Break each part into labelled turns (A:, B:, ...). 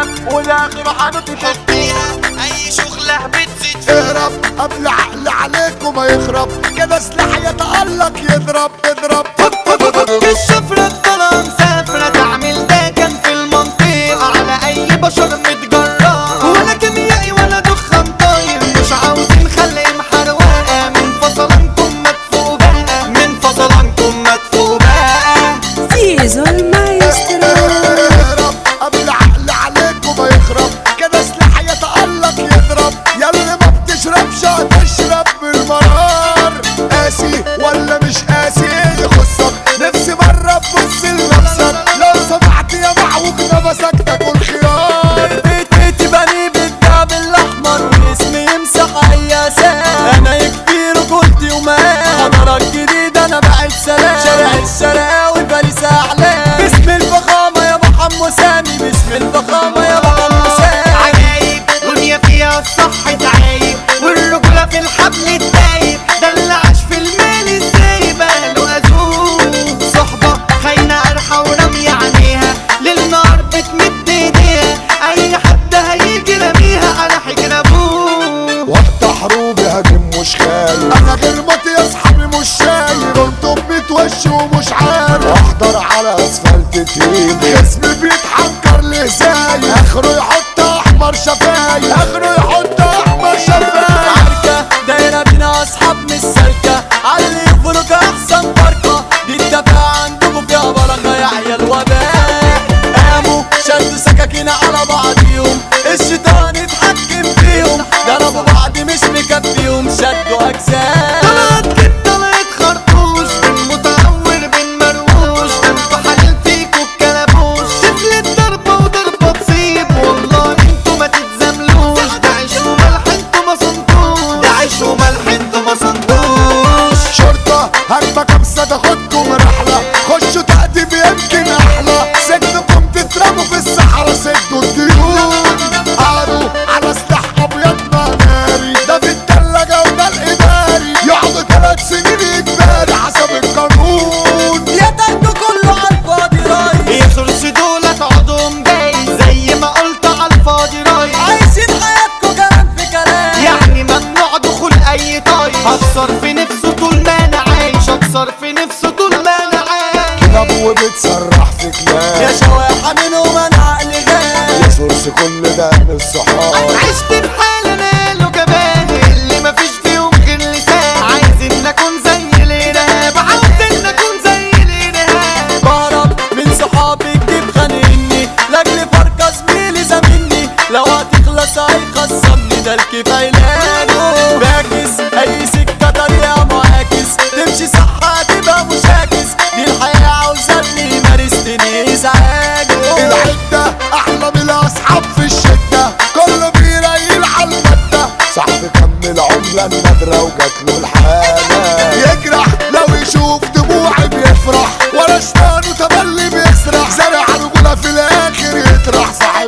A: والاخر هنتحطيها اي شغله بتزيد اهرب قبل عقل عليكم ما يخرب كده سلاح يتألق يضرب يضرب
B: الشفرة الطلعة مسافرة تعمل ده كان في المنطقة على اي بشر متجرأ ولا كيميائي ولا دخان طاير مش عاوزين خلق محروقة من فصلانكم مدفوق بقى من فصلانكم مدفوق بقى
C: زيزو المايسترو
A: اهرب قبل عقل عليكم ما يخرب كده سلاح يتألق يضرب ياللي ما بتشربش هتشرب بالمرار قاسي ولا مش قاسي ايه يخصك نفسي مرة تبص لنفسك لو سمعت يا معوج نفسك تاكل خيار
B: بيتي بني بالدهب الاحمر واسمي يمسح اي اساس انا يكفي رجولتي ومال حضارة جديدة انا بعد سلام شارع الشراوي باريس اعلام باسم الفخامة يا محمد سامي باسم الفخامة يا محمد سامي عجايب دنيا فيها الصح تعايب والرجولة في الحبل الدايب ده اللي عاش في المال ازاي بقاله ازوق صحبة خاينة قرحة ورمية عينيها للنار بتمد ايديها اي حد هيجي رميها على حجر ابوه
A: وقت حروب هاجم مش خايف انا غير مطي يا اصحابي مش شايف انتم بتوش ومش عارف احضر على اسفلت تيجي جسمي بيتحنكر لهزاي اخره يحط احمر شفايف اخره يحط احمر شفايف
B: عركة دايرة بينا اصحاب مش سالكة علي يفرق احسن فرقة دي الدفاع عندكم فيها بركة يا عيال وباء قاموا شدوا سكاكين على بعضيهم الشيطان يتحكم فيهم ضربوا بعض مش مكفيهم شدوا اجزاء طلعت كده طلعت خرطوش بين متعور بين مروش ده انتوا حلال فيكوا الكلبوش تفلت ضربة وضربة تصيب والله انتوا ما تتزاملوش ده عيش وملح انتوا ما صنتوش ده عيش وملح انتوا ما صنتوش
A: شرطة هجمة كبسة تاخدكم رحلة خشوا تقديم يمكن احلى سجنكم تترموا في الصحراء سدوا الديون قاروا على سلاح ابيض ناري ده في التلاجة وده الاداري يقعدوا 3 سنين اجباري حسب القانون
B: يا تاخدوا كله عالفاضي رايح يا سورس دول هتقعدهم جاي زي ما قلت عالفاضي رايح عايشين حياتكوا كلام في كلام يعني ممنوع دخول اي طايش هكسر في نفسه طول ما انا عايش هكسر في نفسه طول ما انا عايش
A: كلاب وبتسرح في كلاب
B: يا شواحة منهم انا عقلي غاب
A: يا سورس كل ده من الصحاب
B: عشت بحال انا له جبان اللي مفيش فيهم غير لسان عايزين اكون زي الارهاب عايزين اكون زي الارهاب بهرب من صحابي كتير خانقني لاجل فرقة زميلي زميلني لو هتخلص هيخصمني ده الكيف علاجه باكس اي سكة طريقة معاكس تمشي صح هتبقى مشاكس دي الحياة عاوزة اللي يمارسني ازعاجه
A: العدة احلى من الاصحاب في الشدة كله بيريل على المادة صاحبي كمل عملة النادرة وجاتله الحالة يجرح لو يشوف دموعي بيفرح ولا شطان وتملي بيسرح زرع رجولة في الاخر يطرح صاحب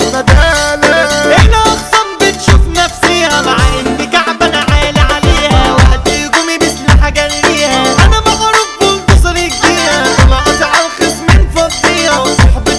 A: ندالة
B: احنا اخصام بتشوف نفسيها مع ان كعب انا عالي عليها وقت هجومي بسلاح جريها انا مغروب بنتصر الجيها طلعت على الخصم مفضيها وصحبة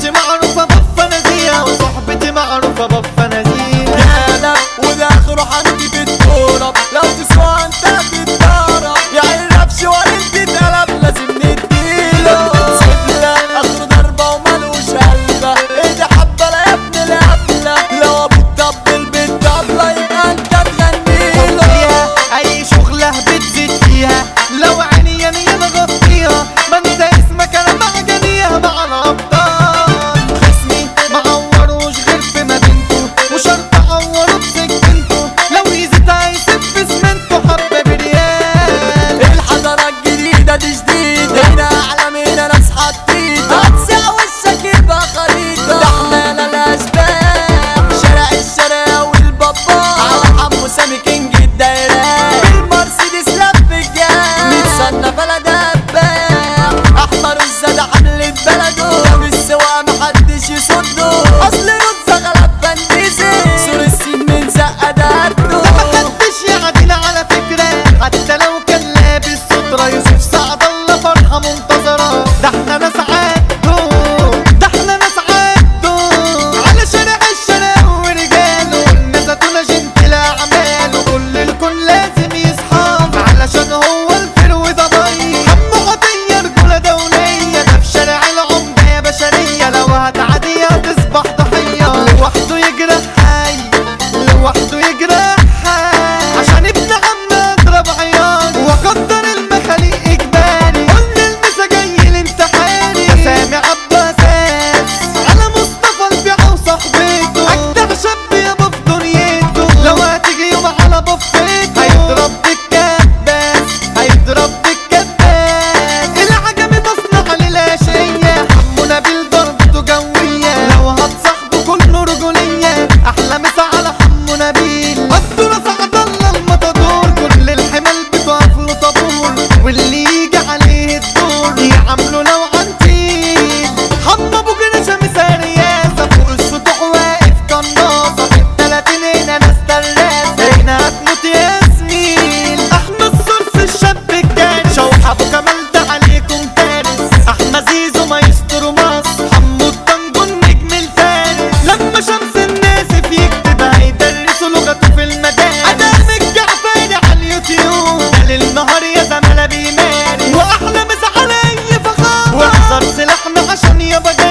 B: علشان يابا